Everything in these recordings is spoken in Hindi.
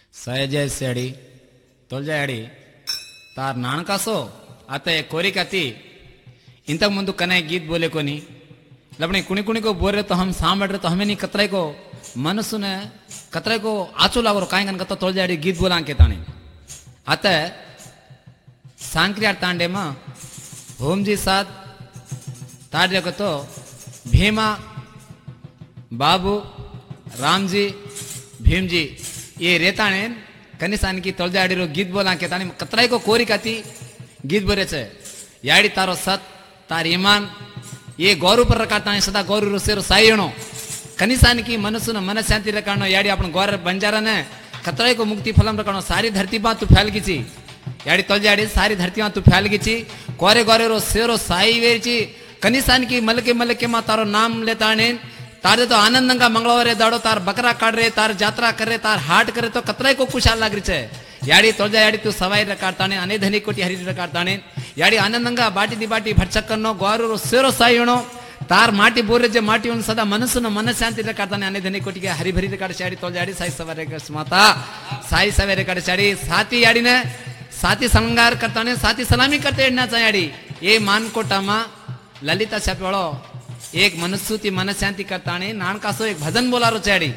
ಸಹಜ ಸೇಡಿ ತೊಲ್ಜಾಡಿ तार नाणकासो आता एक कोरिक आती इंतक मुंदु कने गीत बोले को नहीं लपने कुणी कुणी को बोल रहे तो हम सांभ रहे तो हमें नहीं कतरे को मनसु ने कतरे को आचो लागो कायंगन कत तोलजाडी गीत बोला के ताने आता सांक्रिया तांडे मा होमजी साथ ताड्य को तो भीमा बाबू रामजी भीमजी ये रेताने कनिसानी तोलजाडी गीत बोला के ताने कतराई को कोरी काती गीत बोले छे याडी तारो सत तार ईमान ये गौरव पर रखाता सदा गौरव सेरो सायणो कनिसानी की मनसु मन शांति रखाणो याडी आपण गौर बंजारा ने कतराई को मुक्ति फलम रखाणो सारी धरती बा तू फैल गिची याडी तोलजाडी सारी धरती मा तू फैल गिची कोरे गोरे रो सेरो साई वेरची कनिसानी की मलके मा तारो नाम लेता ने तारे तो आनंदंगा मंगळवारे दाड़ो तार बकरा काट रे तार यात्रा करे तार हाट करे तो कतराई को खुशाल लाग रही है याडी तोलजा याडी तू सवाई रकाड़ताने अने धनी कोटी हरी रकाड़ताने याडी आनंदंगा बाटी दी बाटी भटचक्कनो गोरो सेरो सायणो तार माटी बोरे जे माटी उन सदा मनसुन मन शांति रकाड़ताने अने धनी कोटी के हरी भरी रकाड़ याडी तोलजा याडी साई सवारे माता साई सवारे रकाड़ याडी साथी याडी ने साथी संगार करताने साथी सलामी करते एडना याडी ये मानकोटा मा ललिता छापवाळो एक मनस्तुति मन शांति करता नाणकासो एक भजन बोलारो चाड़ी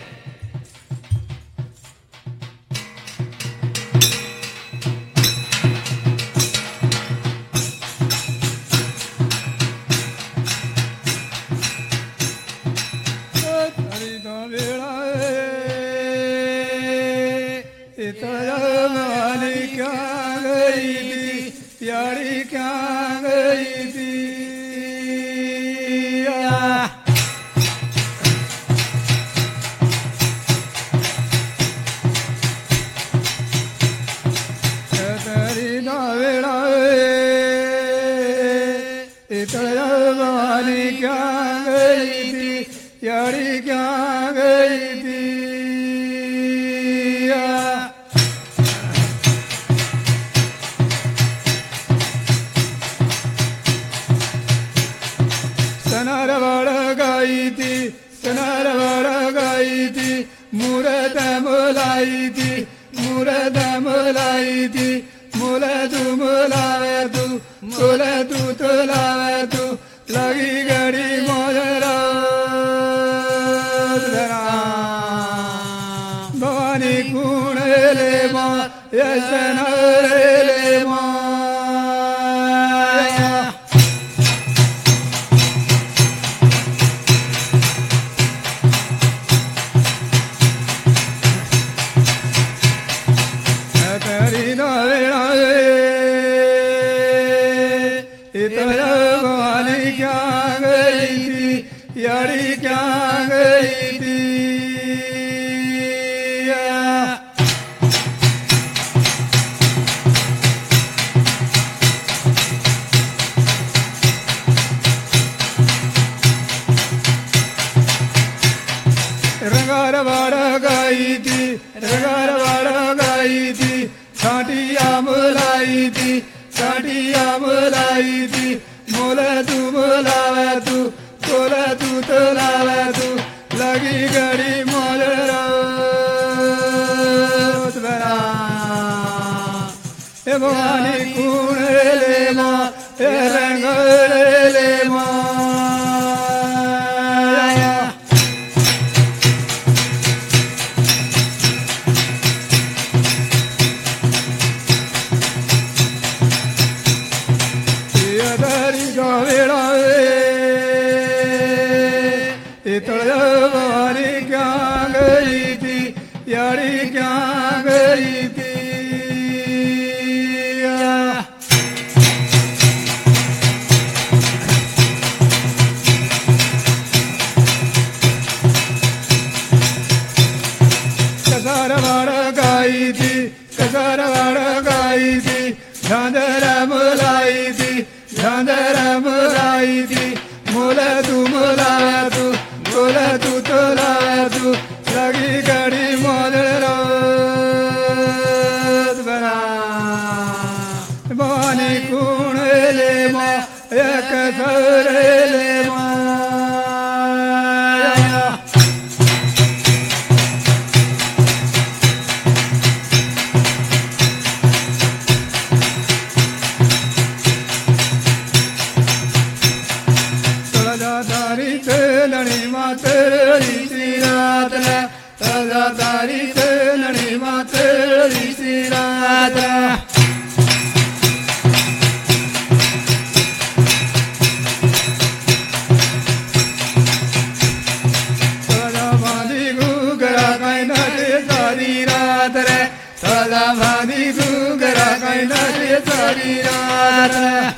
तळगा भानी घुगरा कैना रे सारी रात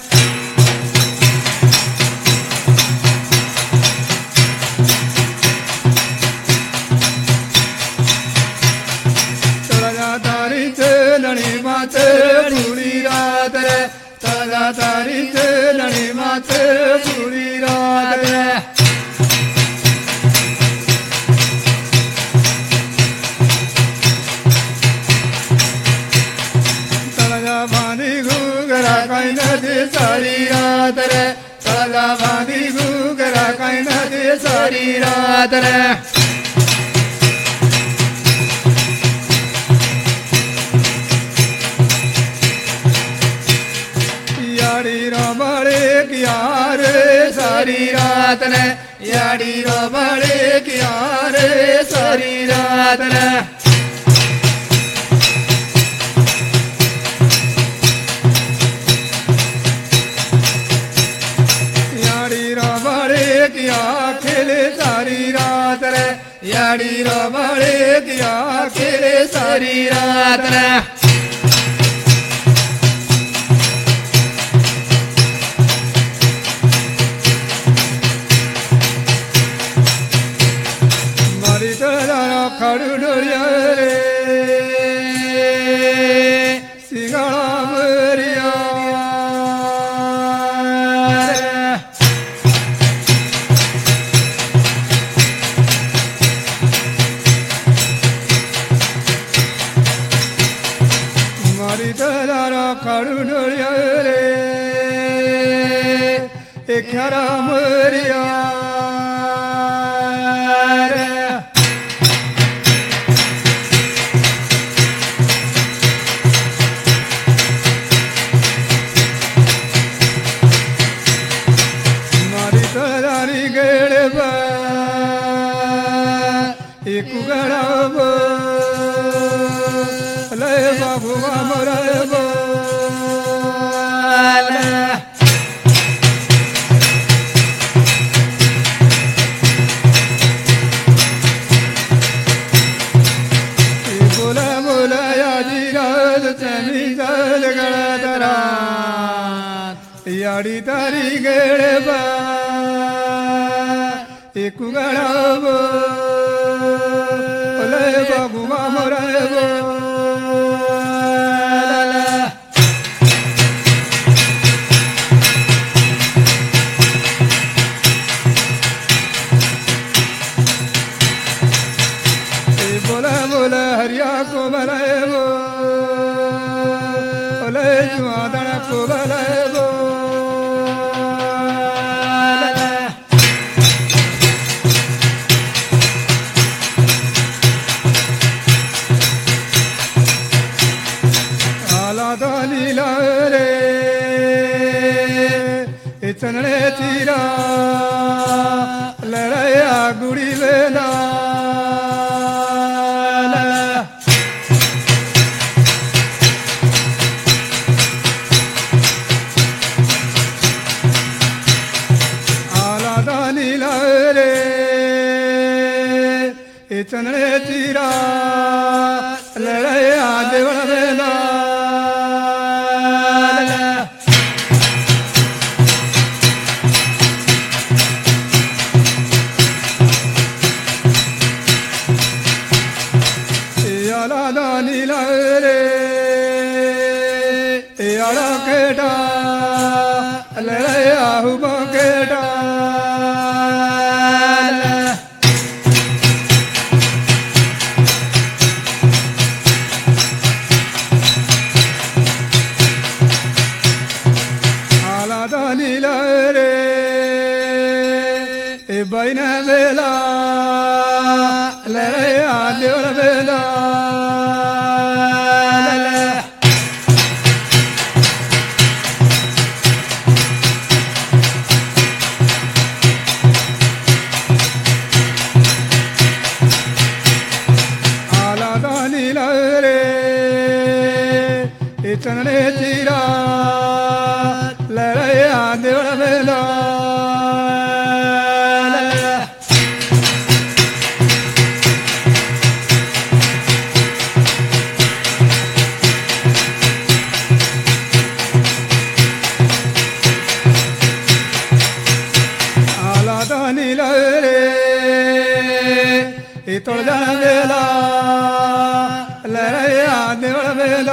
तळगा तारी चलणी माते पूरी रात रे तळगा तारी चलणी माते पूरी रात रे भानी घुगरा कैना दे सारी रात रे तळगा भानी घुगरा कैना दे सारी रात रे याड़ी रोबड़े किया रे सारी रात रे याड़ी रोबड़े किया रे सारी रात रे किया खेले सारी रात रे याड़ी रोबड़े किया खेले सारी रात रे मारी तोरा खड़ू डोरिया रे सिंगड़ा मरिया खड़ू डोरिया रे एक मरिया मारी तरारी गेड़े बा एक गड़ा बो ले बाबू मोरा बो बोला बोला याजी रात चमी जल गड़ा तरा याड़ी तारी गेड़े बा एक गड़ा बो ले बाबू मोरा बो हरिया को बनाए वो ओले जुआदड़ा को बनाए वो आला दानी रे इतने चीरा लड़ाया गुड़ी वेला चनड़े चीरा लड़े आज बड़ेला याला दानी रे याला केटा लड़े आहू केटा बैना बेला लड़े आदिवर बेला आला दानी रे इतने चीरा लड़े आदिवर बेला ದೇವಳ ಬೇಲ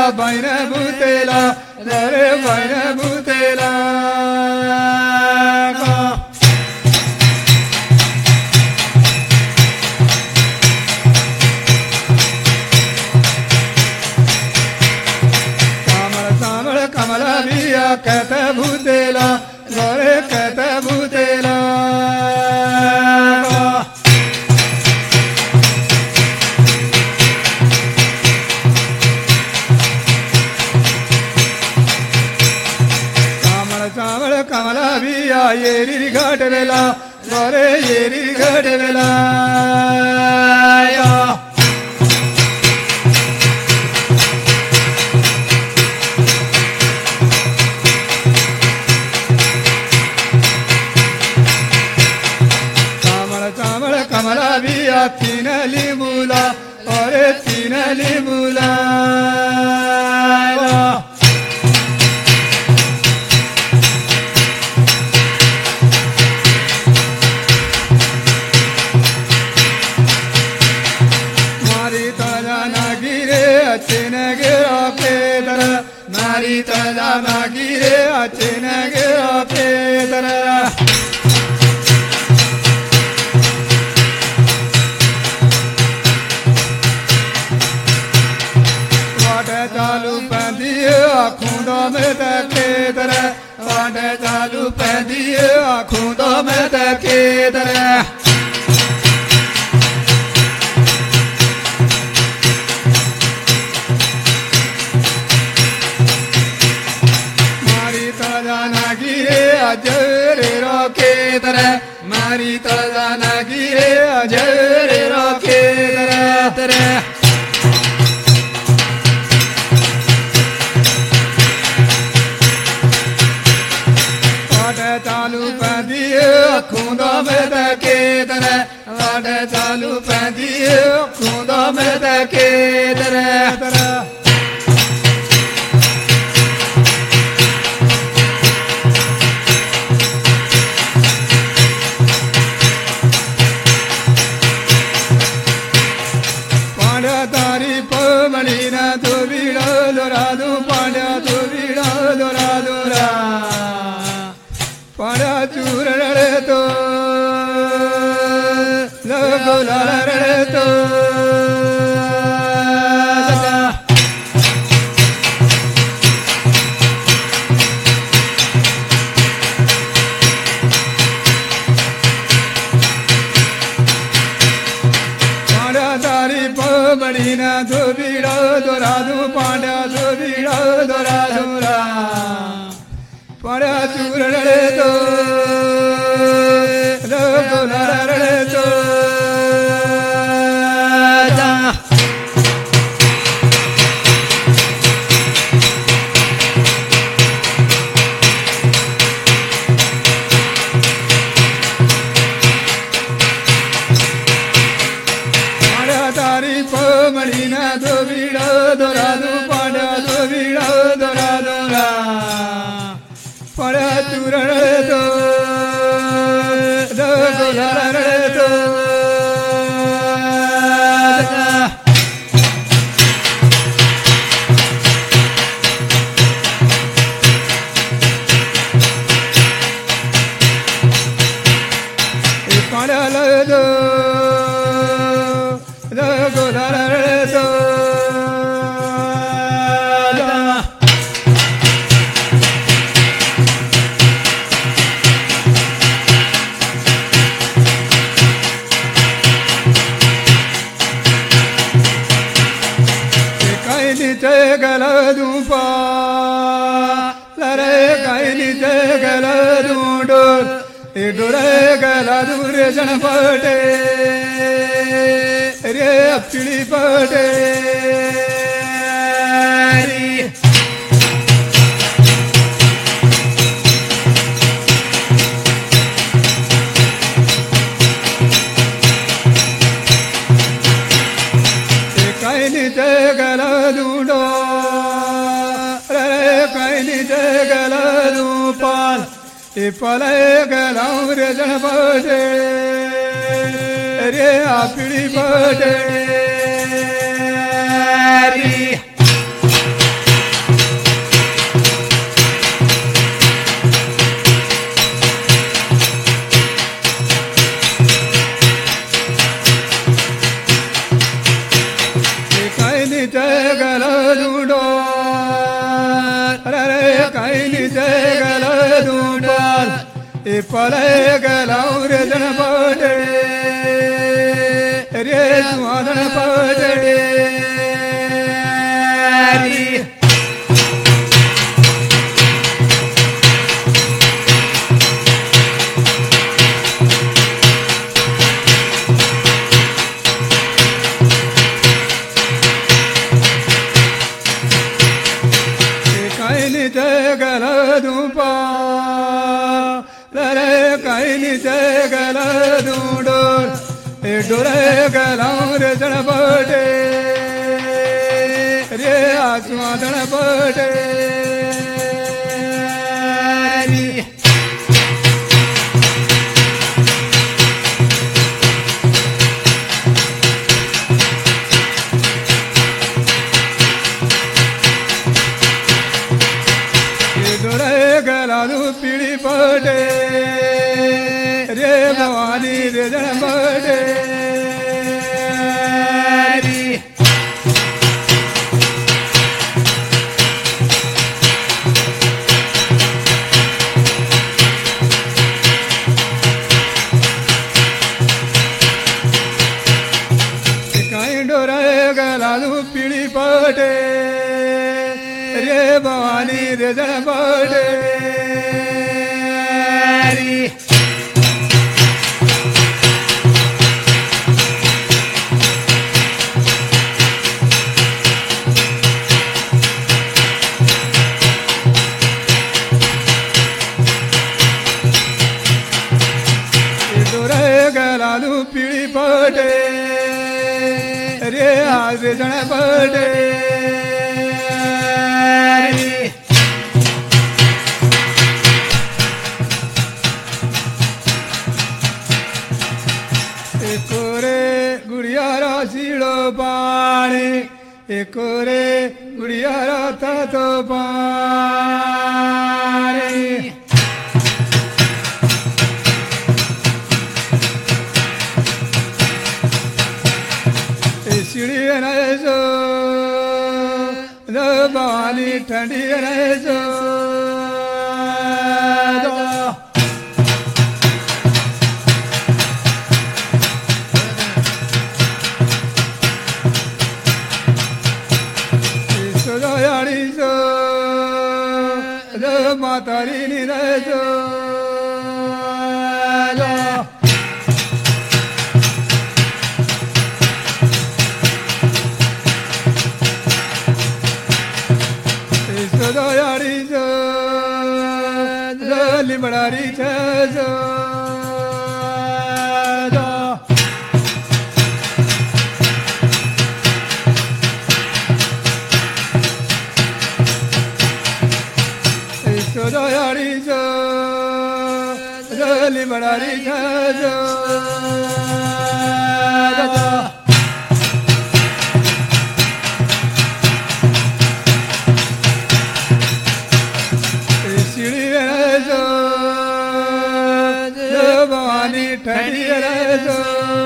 बैन भूतेला रे बैन भूतेला कमल बिया कहत भूतेला गोरे कहत भूतेला चावल कमल बिया येरी घाट वेला गोरे येरी घाट वेला कमल बिया तीन लिमुला और तीन लिमुला मारी तला ना गिरे अच्छे न गिरा पेदर मारी तला ना गिरे अच्छे न गिरा पेदर चालू पैंदिए आखूंदा में केदर वाडे चालू पैंदिए आखूंदा में केदर मारी तला ना गिरे अजरे रोके दर मारी तला ना गिरे अजरे रोके दर चालू पैंदिए खूंदा में केदर वाडे चालू पैंदिए खूंदा में केदर पांड्या तारी पमणी न तो बीड़ा दोरादू पांड्या तो बीड़ा दोरा दोरा पाड़ा चूर रे तो लगोला रे तो पाड़ा तारी पबड़ी ना धोबीड़ा दोरा दू पांडा धोबीड़ा दोरा दोरा पाड़ा चूर रे तो लगोला रे तो पाड़ा तारी पमड़ी ना धोबीड़ा दोरा दू पांडा धोबीड़ा दोरा दोरा पाड़ा चूर रे तो लगोला रे तो पाड़ा लो लगोला रे तो नीचे गल दूपा लरे कहीं नीचे गल दूडोर डोरे गला दूरे जन पटे रे अपनी पटे कहीं नीचे गल दूडो रे कहीं नीचे गल दूपाल पले गलाऊ रे जन पटे रे अपनी पटे निचे गल दूपाल ए पले गलाऊ रे जन पटड़े रे सुहादन पटड़े गल दूपा रे कहीं से गल दूडोर ए डोरे गलाऊ रे जन पटे रे आसमादन पटे पीड़ी पड़े रे भवानी रे जन पड़े कहीं डोरे गलालू पीड़ी पड़े रे भवानी रे जन पड़े गलालू पीड़ी पड़े रे आज जन पड़े गुड़िया राशीड़ो पानी एक रे गुड़िया राता तो पानी चिड़ी रहो भवानी ठंडी रहो मातारी नी रहो दयारी जो लिमड़ारी जो दयारी जो लिमड़ारी जो भवानी ठंडी रहो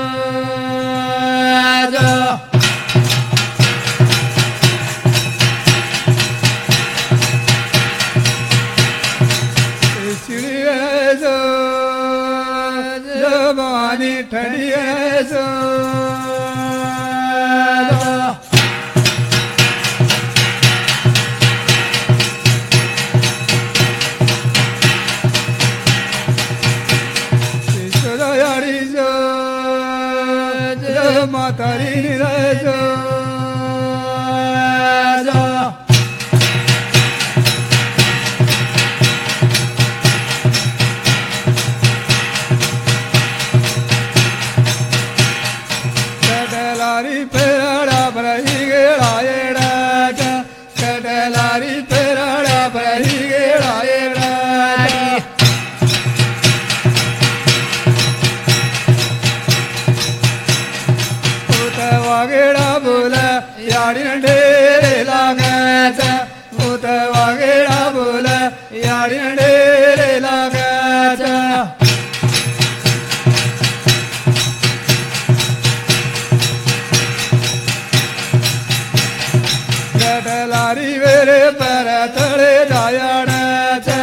चिड़ी रहो भवानी ठंडी रहो मातारी नी रहो कटलारी पेड़ा भरही गेड़ाए कटलारी पेड़ा भरही गेड़ाए वागेड़ा बोला याड़ी ढेरे लागत उत वागेड़ा बोला याड़ी ढेरे लागत कटलारी वेरे पर तड़े जाया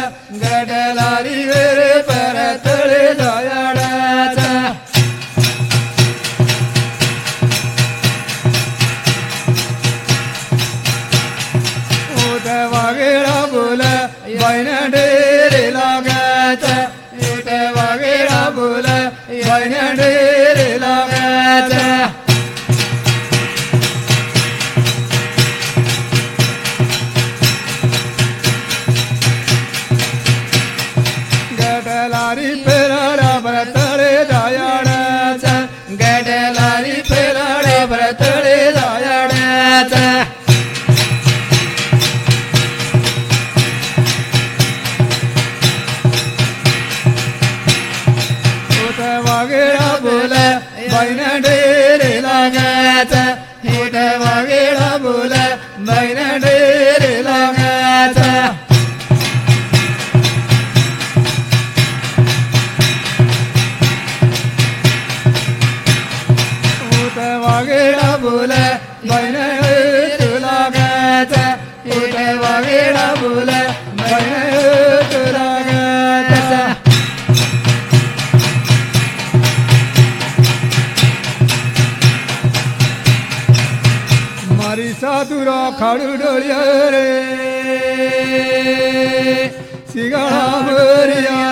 बैन डेरे लागत इथे वागेरा बोल बैन डेरे लागत गडलारी पेराडा भरतळे जायाडाच गडलारी पेराडा भरतळे जायाडाच वागेळा बोल बैन डेरे लागत हेट वागेळा बोल बैन डेरे लागत वागेळा बोल बैन लागत हेट वागेळा बोल बैन लागत मारी साधुरा खाडू डोळ्या रे सिगाळा बरिया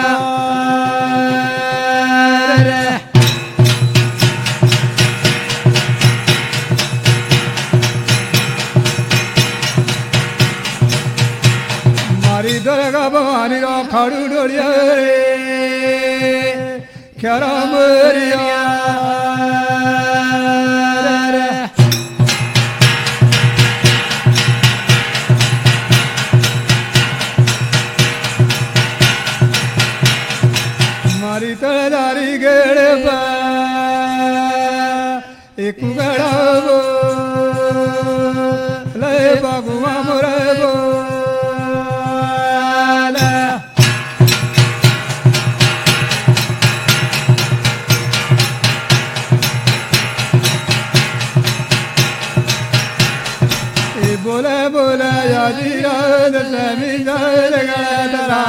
मारी दरगा भवानी रा खाडू डोळ्या रे खेळा बरिया मारी तळदारी गडबा एक गडाबो लय बागुमा मोरबो बोला बोला यादी रात मी जल गळा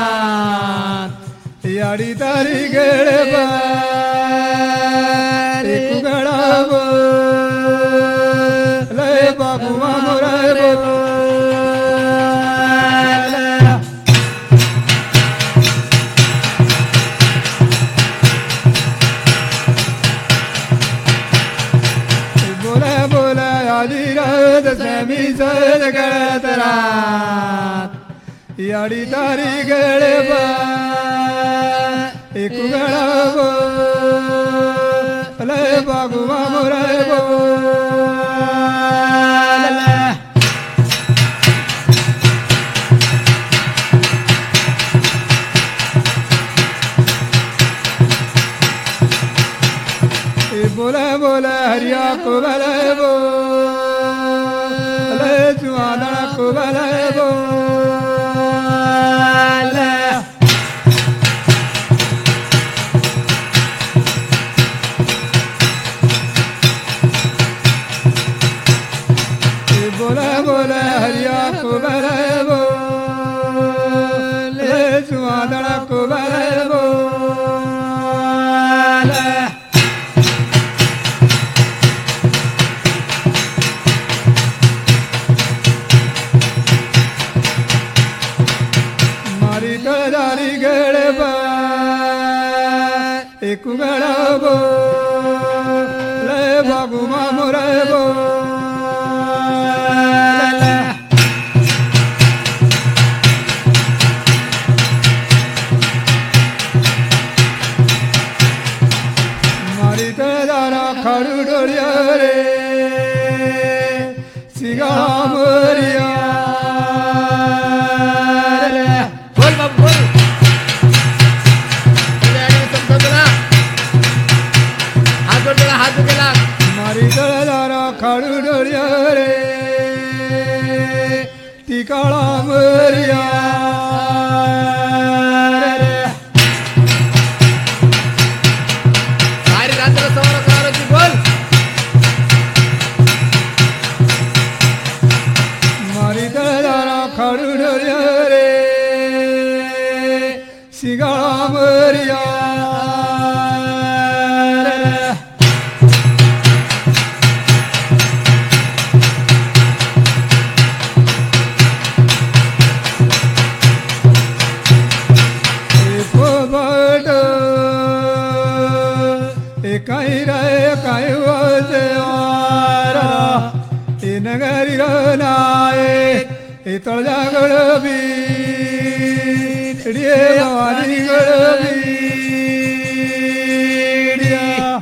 याडी तारी गडबा एक गडाबो लय बाबुमा मोरबो बोला बोला यादी रात मी जल गळा याडी तारी गडबा एक गडाबो लय बागुमा मोरबो बोला बोला हरिया को बलबो लय जुआना को बलबो बोला बोला हरिया को बलबो लय जुआना को बलबो मारी तळदारी गडबा एक गडाबो लय बागुमा मोरबो मारी तळदारा खाडू डोळ्या रे सिगाळा बरिया बोल बाबू बोल हात केला मारी तळदारा खाडू डोळ्या रे ती काळा बरिया सारी रात्र समोर करायची बोल मारी तळदारा खाडू डोळ्या रे सिगाळा बरिया ನಗರಿರ ನಾಯೆ ತೊಳೆದಗಳ ಬೀಡಿಯ ಭವಾನಿಗಳ ಬೀಡಿಯ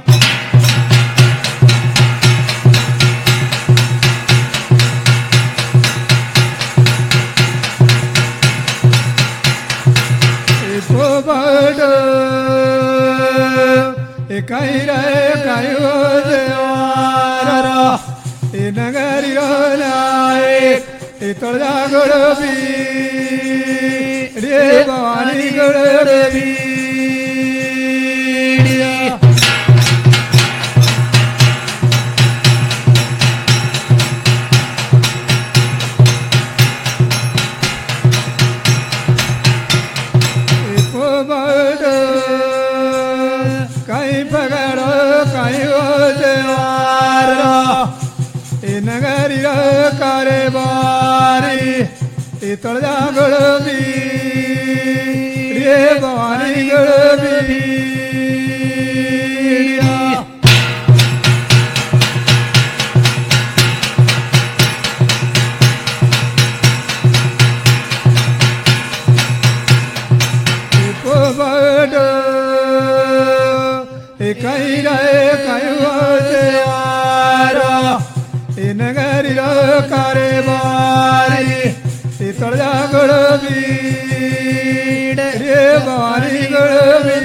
ಪೋಪಟ ಕೈರ ಕೈಯೋ ದೇವಾರ ನಗರಿರ ನಾಯೆ ತೊಳೆದಗಳ ಬೀಡಿಯ ಭವಾನಿಗಳ ಬೀಡಿಯ कई पगड़ो कई देवार नगरी करे बारी तोड़ा गड़ो भी भवानी गड़ो भी कई रहे कई नगरी करे बारी तोड़ा गड़ो भी भवानी गड़ो भी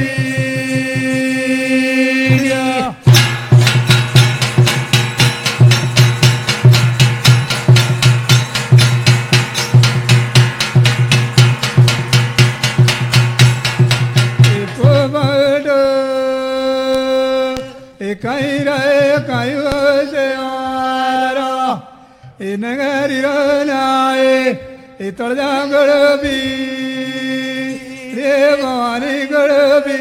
कई रहे कई नगरी नाये तोड़ा गड़ो भी भवानी गड़ो भी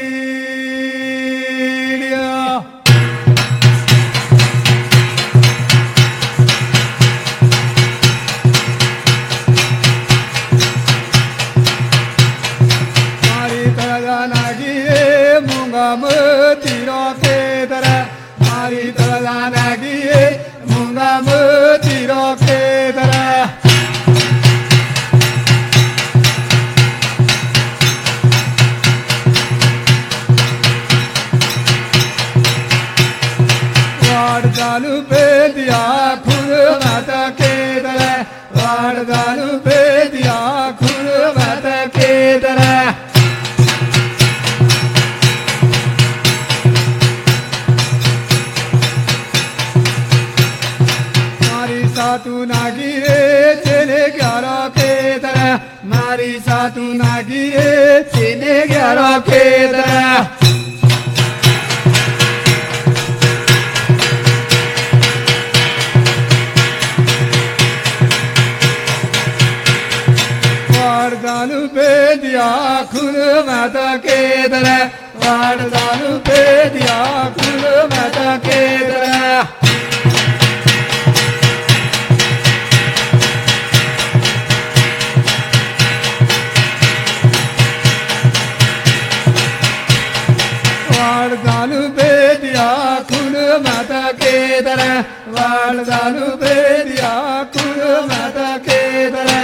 मारी तड़ा नागी मूंगा तीरों के तरह मारी तड़ा नागी मूंगा तीरों के तरह वाड़ दालू पे दिया खुद माता के तरह वाड़ दालू पे दिया खुद माता के तरह सातू नागी रे चेने 11 के तरह मारी सातू नागी रे चेने 11 के तरह वारदालू पे दिया खुद माता के तरह वारदालू पे दिया खुद माता के तरह दालू पे दिया खुद माता के तरह वाल दालू पे दिया खुद माता के तरह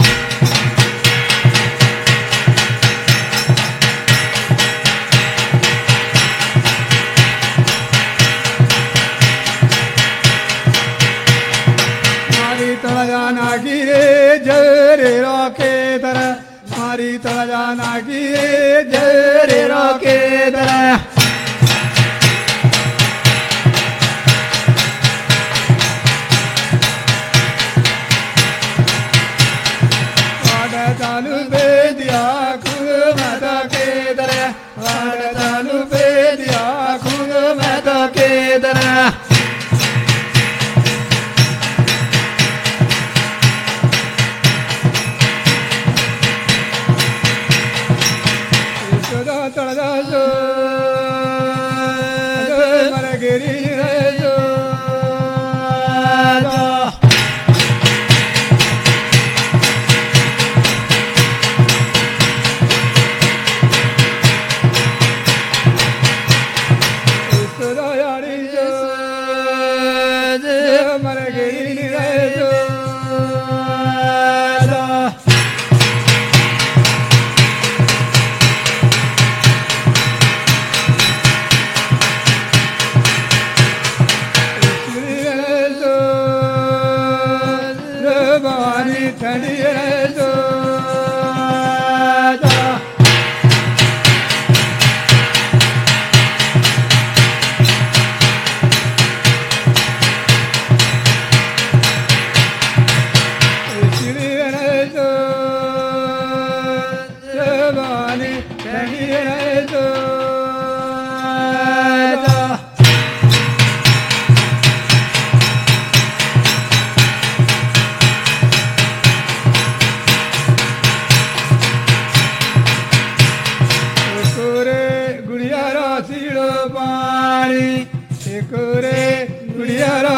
मारी तड़ा नागी रे जरे रो के तरह मारी तड़ा नागी रे जरे रो के तरह दालू पे दिया खुद माता के तरह दालू पे दिया खुद माता के तरह तड़ा मर गिरी मर गिरी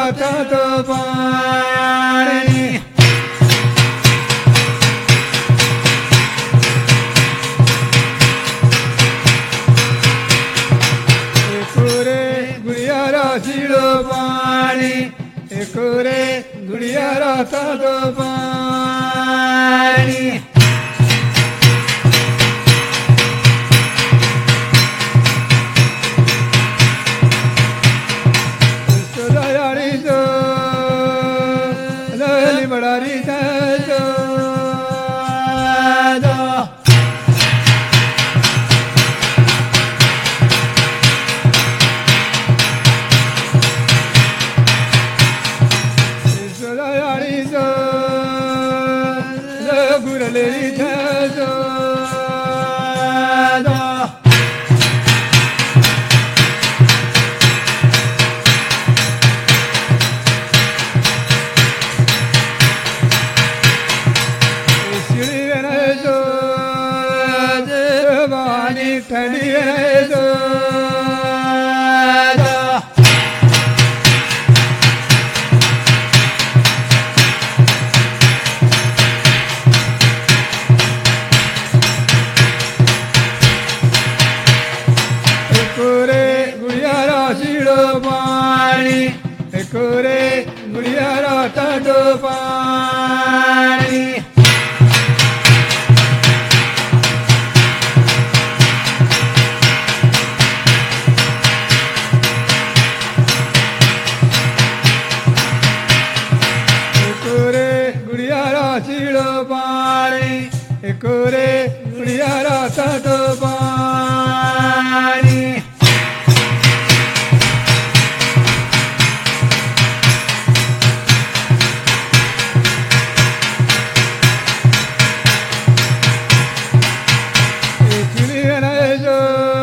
થતો પાણી એકોરે ગુડિયારા શીળો પાણી એકોરે ગુડિયારા થતો પાણી બડારી થતો સોલાયાળી તો ગુરલેરી થતો ઠંડી રહેજો એકોરે ગુડિયારા શીળો પાણી એકોરે ગુડિયારા ઠંડો પાણી શીળો પાણી એકોરે ગુડિયારા થતો પાણી ચીલી રહેજો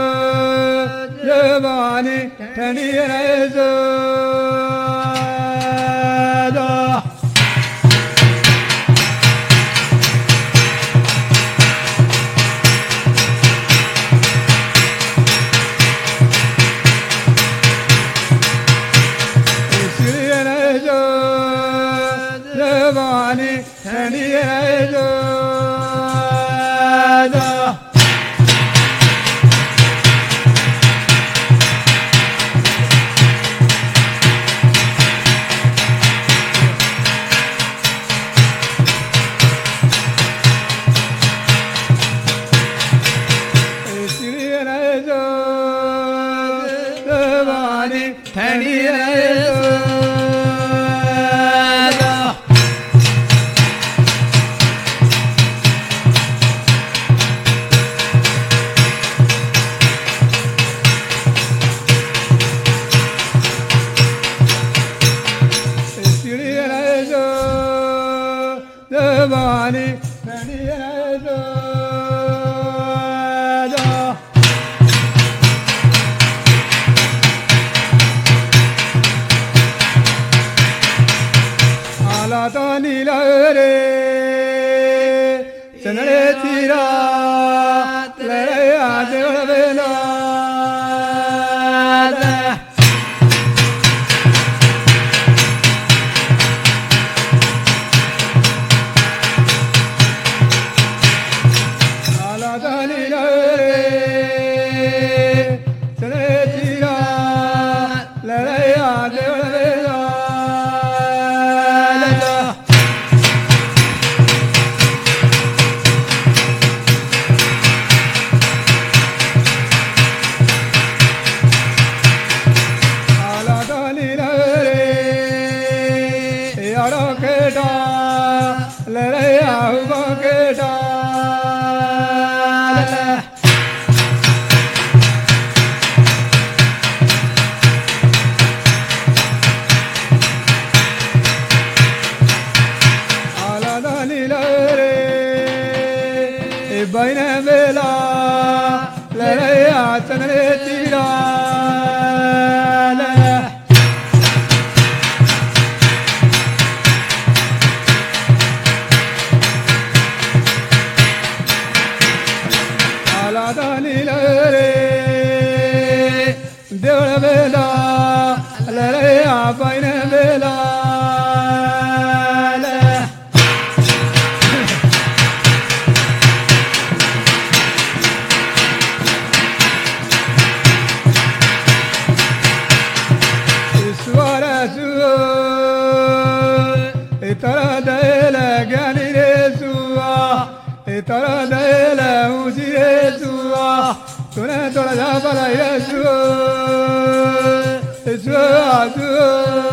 જવાની ઠંડી રહેજો જવાની ઠંડી રહેજો ચીલી રહેજો જવાની ઠંડી રહેજો જવાની ઠંડી રહેજો આલા તો નીલા રે ચંદડે ચીરા લે આજે વેલા બને વેલા લડ્યા ચંદ્રે તીરા बाइन बेला तरा दल ज्ञानी रे सुआ तरा दल ऊँची रे सुआ तूने तोड़ा जा पला रे सुआ सुआ सुआ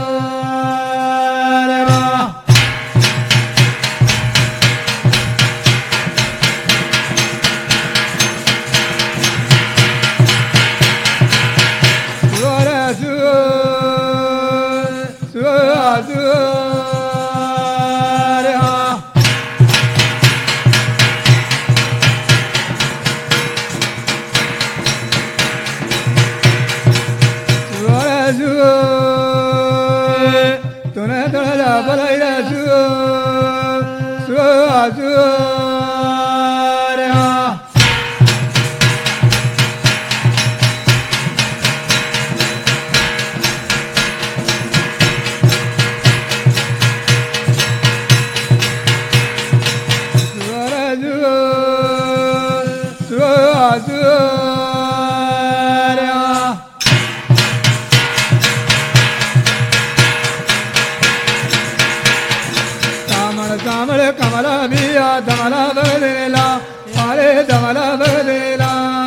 कमला बिया दमला बगदेला मारे दमला बगदेला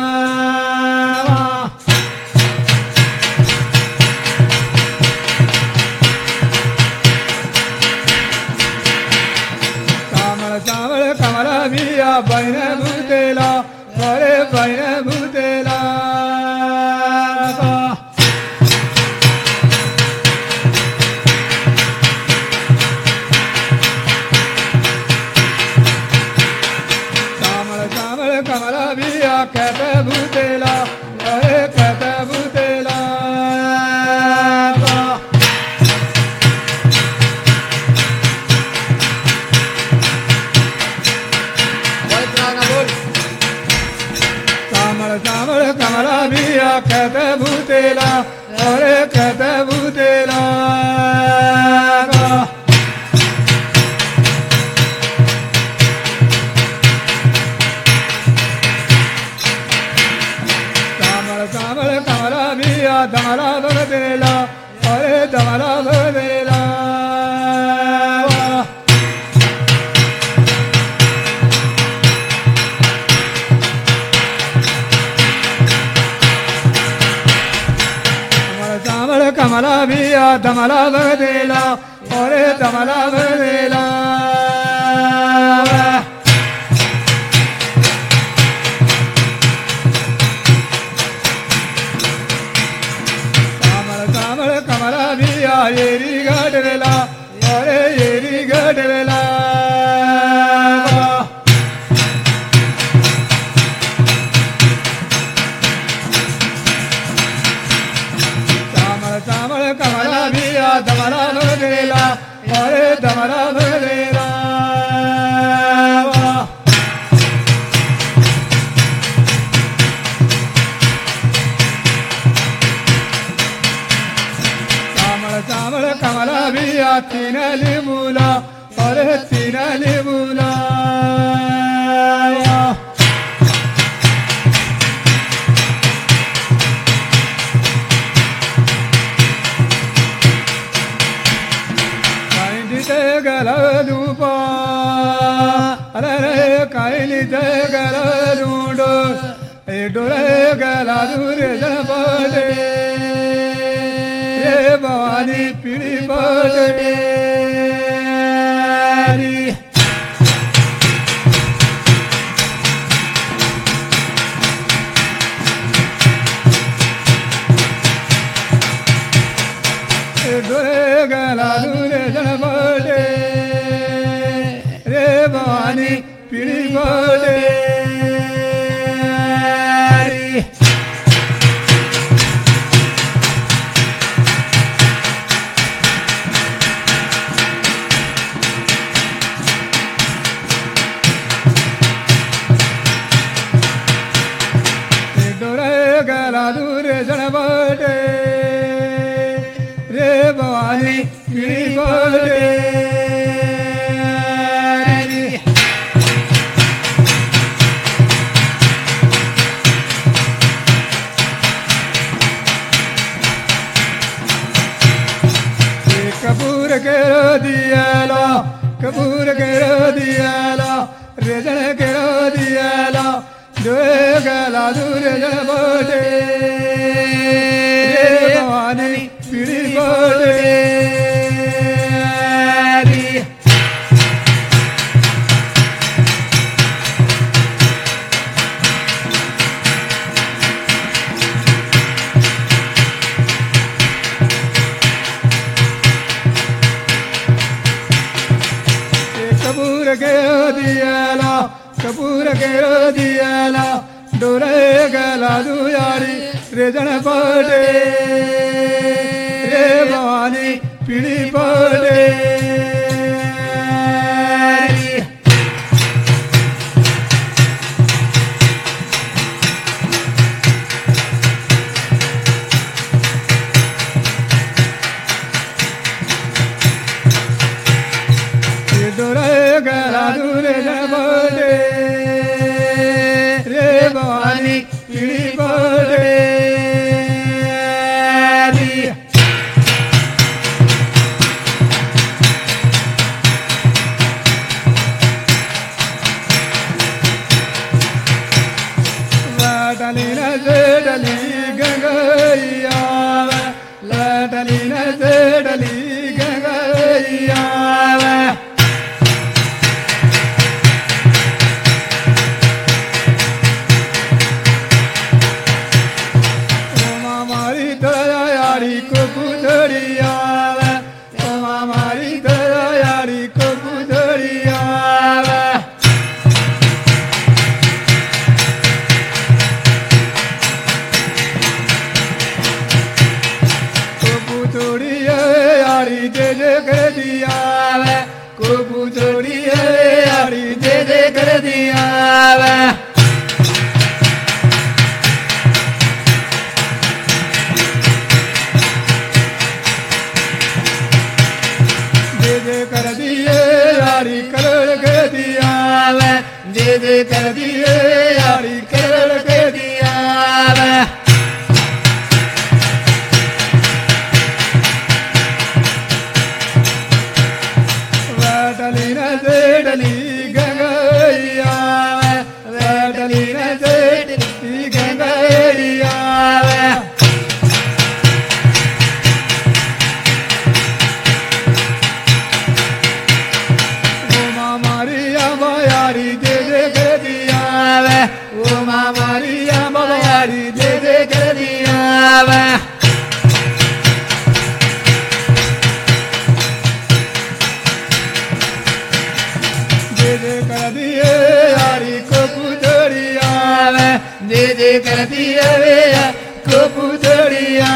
सामळ सामळ कमला बिया बैन भूतेला मारे बैन भूतेला कमला बिया कहते भूतेला अरे कहते भूतेला सामल सामल कमला बिया कहते भूतेला अरे कहते भूतेला दमला बगदेला अरे दमला बगदेला सामल कमला बिया दमला बगदेला अरे दमला बगदेला कमला बिया येरी गडरेला अरे येरी गडरेला सामळ सामळ कमला बिया दमला बगदेला अरे दमला बगदेला सामळ कमला बिया तीन लिबुला अरे तीन लिबुला कायलीचे गल धूपा अरे रे कायलीचे गल धूंड डोळे गला दूर जनपदे भवानी पीड़ी बड़े डोरे गला दूरे जन बड़े रे भवानी पीड़ी बड़े दूरे जन बटे रे भवानी भवानी पीड़ी बोले कपूर के दियाला कपूर के दियाला रेजन के दियाला दो गला दूर जन बोले भवानी पीड़ी बोले कपूर के दियाला डोरे गला दुयारी रेजन पड़े रे भवानी पीड़ी पड़े डोरे गला दूरे पड़े भवानी पीड़ी बोले लाडली न जेडली गंगैया लाडली न जेडली गंगैया कर दिए यारी कर के दिया डली न डली गंगैया डली न डली गंगैया मारी दे दे कर दिया वो मारिया मारी दे दे कर दिया दे दे कर दिए यारी को पुतरिया दे दे कर दिए को पुतरिया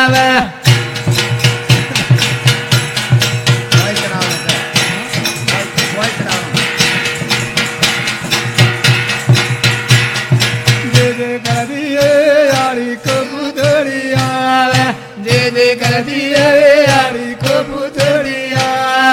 कर दिए यारी को पुतरिया दे कर दिए यारी को पुतरिया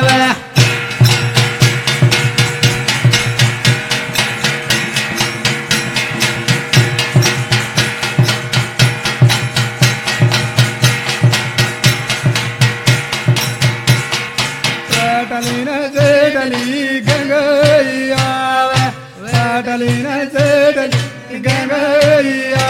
डली न डली गंगैया डली न डली गंगैया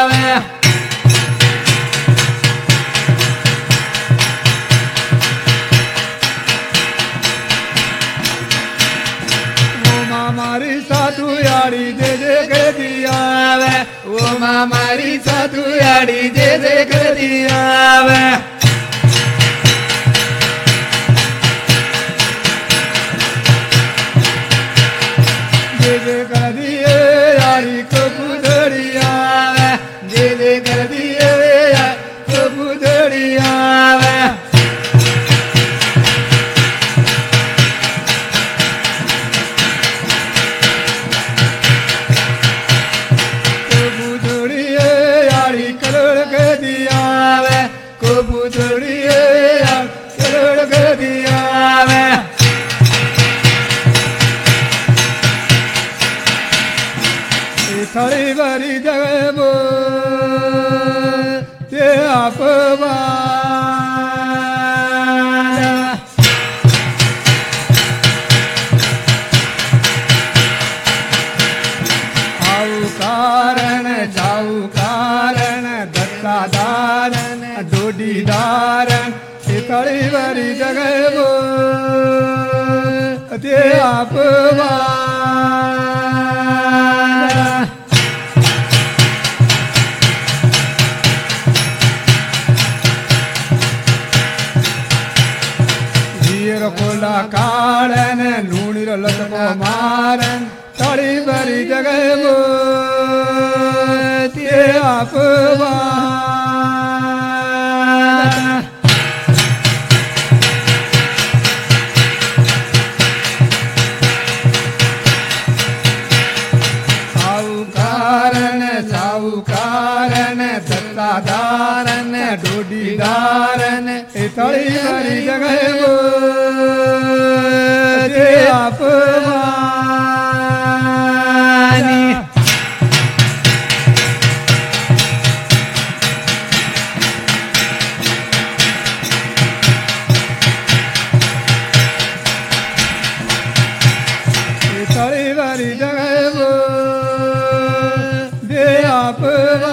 वो मारी साधु यारी दे दे कर दिया वो मारी साधु यारी दे दे कर दिया दे कर दिए यारी को पुतरिया दे कर दिए को पुतरिया यारी करोड़ के दिया को पुतरिया करोड़ गो ते आपवा कोला काळन लूणीर लटको मारन तळी बरी जगबो ते आपवा साऊकारन दत्तादारन डोडीदारन तळी बरी जगबो ते आपवानी तळी बरी जगबो ते आपवा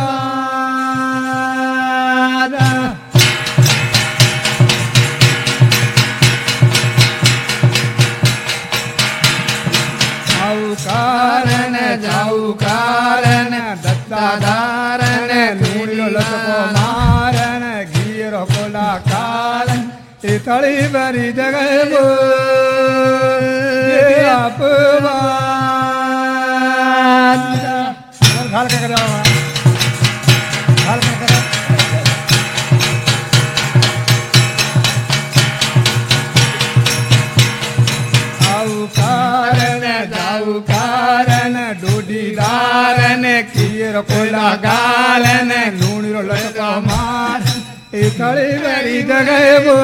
जाऊकारन दत्तादारन लूणीर लटको मारन गीर कोला काळन तळी बरी जगबो ते आपवा घाल काय करा घाल काय करा जाऊकारन डोडीदारन खीर कोला गालन लूणीर लटको मारन तळी बरी जगबो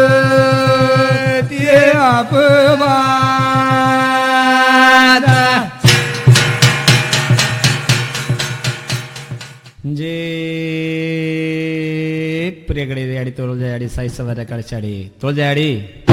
ते आपवा जे प्रियगडी याडी तोळजा याडी साई सवारे कळशाडी तोळजा याडी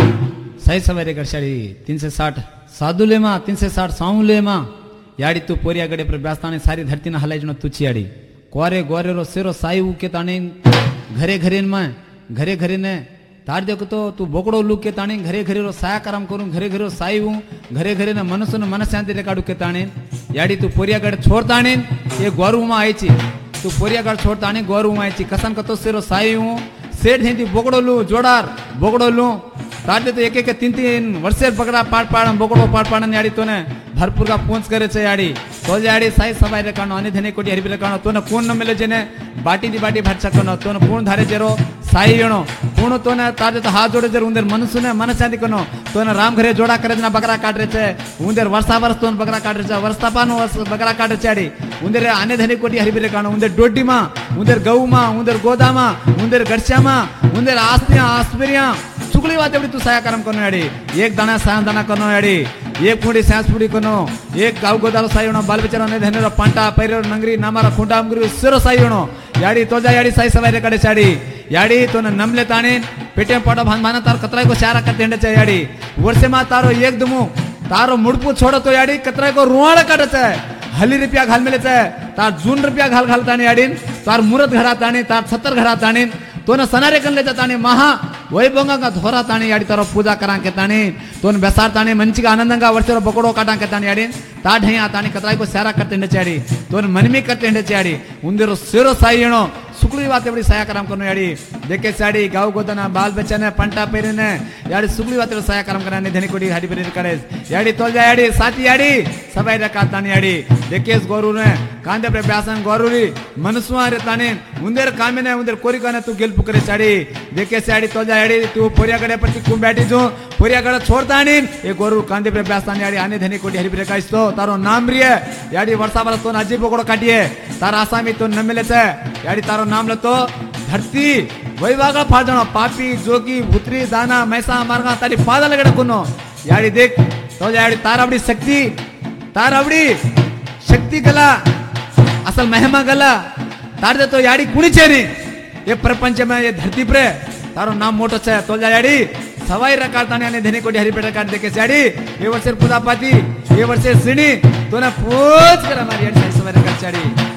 साई सवारे कळशाडी 360 साधुलेमा 360 साऊलेमा याडी तू पोरियागडे पर ब्यास्ताने सारी धरती न हलाई जनो तुची याडी कोरे गोरे रो सेरो साई उके ताने घरे घरे में घरे घरे ने तार देखो तो तू बोकड़ो लूक के ताने घरे घरे रो साया कराम करूं घरे घरे रो साई हूं घरे घरे ने मनसु न मन शांति रे काडू के ताने याडी तू पोरियागड छोड़ ताने ये गोरू मा आईची तू पोरियागड छोड़ ताने गोरू मा आईची कसन कतो सेरो साई हूं सेठ हेंदी बोकड़ो लू जोड़ार बोकड़ो लू तार तो एक 3 वर्षे बगड़ा पाट पाड़न बोकड़ो पाट पाड़न याडी तोने भरपूर का पूंछ करे छे याडी तो याडी साई सबाई रे कानो अनि धने कोटी हरिबी रे कानो तोने कोण न मिले जेने बाटी दी बाटी भाट सकनो तोने पूर्ण धारे जेरो साई जणो पूर्ण तोने तार तो हाथ जोड़े जर उंदर मनसुने मन शांति कनो तोने राम घरे जोड़ा करे ना बकरा काट रे छे उंदर वर्षा वर्ष तोने बकरा काट रे छे वर्षा पानो वर्ष बकरा काट रे छे याडी उंदर आने धने कोटी हरिबी रे कानो उंदर डोडी मा उंदर गऊ मा उंदर गोदा मा उंदर गडच्या मा उंदर आस्तिया आस्पिरिया चुगली बात एवढी तू साया करम कनो याडी एक दाना साया दाना कनो याडी एक फुडी सांस फुडी कनो एक गाव गोदालो साईणो बाल बेचारा ने धनेरो पांटा पैरो नंगरी नामारा खुंडा अंगरी सिरो साईणो याडी तोजा याडी साई सवाई रे कड़े चाडी याडी तोने नमले ताने पेटे पड़ो भान तार कतराई को शारा करते हंडे चे याडी वर्षे मा तारो एक दमु तारो मुड़पू छोड़ो तो याडी कतराई को रुवाड़ काटे चे हली रुपया घाल मेले चे तार जून रुपया घाल घाल ताने याडी तार मुरत घरा ताने तार 70 घरा ताने तोने सनारे कनले ताने महा वैभवंगा का धोरा ताने याडी तारो पूजा करा के ताने तोन बेसार ताने मंचिगा आनंदंगा वर्षरो बकड़ो काटा के ताने याडी ता ढैया ताने कतराई को सारा करते हंडे चाडी तोन मनमी करते हंडे चाडी उंदेरो सेरो साईणो सुकली बात एवढी साया कराम करनो याडी देखे साडी गाव गोदना बाल बच्चाने पंटा पेरेने याडी सुकली बात एवढी साया कराम कराने धनी कोडी हाडी पेरे करे याडी तोलजा याडी साथी याडी सबाई रे काताने याडी देखेस गोरू ने कांदे पे ब्यासन गोरूरी मनसुआ रे ताने उंदेर कामेने उंदेर कोरी काने तू गेल पुकरे चाडी देखे साडी तोलजा याडी तू पोरियागडे पर कुम बैठी जो पोरियागड छोड़तानी ए गोरू कांदे पे ब्यासन याडी आने धनी कोडी हरी पेरे काइस्तो तारो नाम रिये याडी वर्षा वर तो नाजी पकड़ो काटिए तार आसामी तो न मिले छे याडी तारो नाम लतो धरती वैवागा फाजणो पापी जोगी भूतरी दाना मैसा मार्गा तारी पादल गड कुनो याडी देख तो याडी तारावडी शक्ति गला असल महिमा गला तार दे तो याडी कुणी छे नी ये प्रपंच में ये धरती पर तारो नाम मोटो छे तो याडी सवाई रकारताने आणि धनी कोडी हरिपेट काट देखे याडी ये वर्षे पूजा पाती ये वर्षे श्रीणी तो ना पूछ कर हमारी याडी सवाई रकार याडी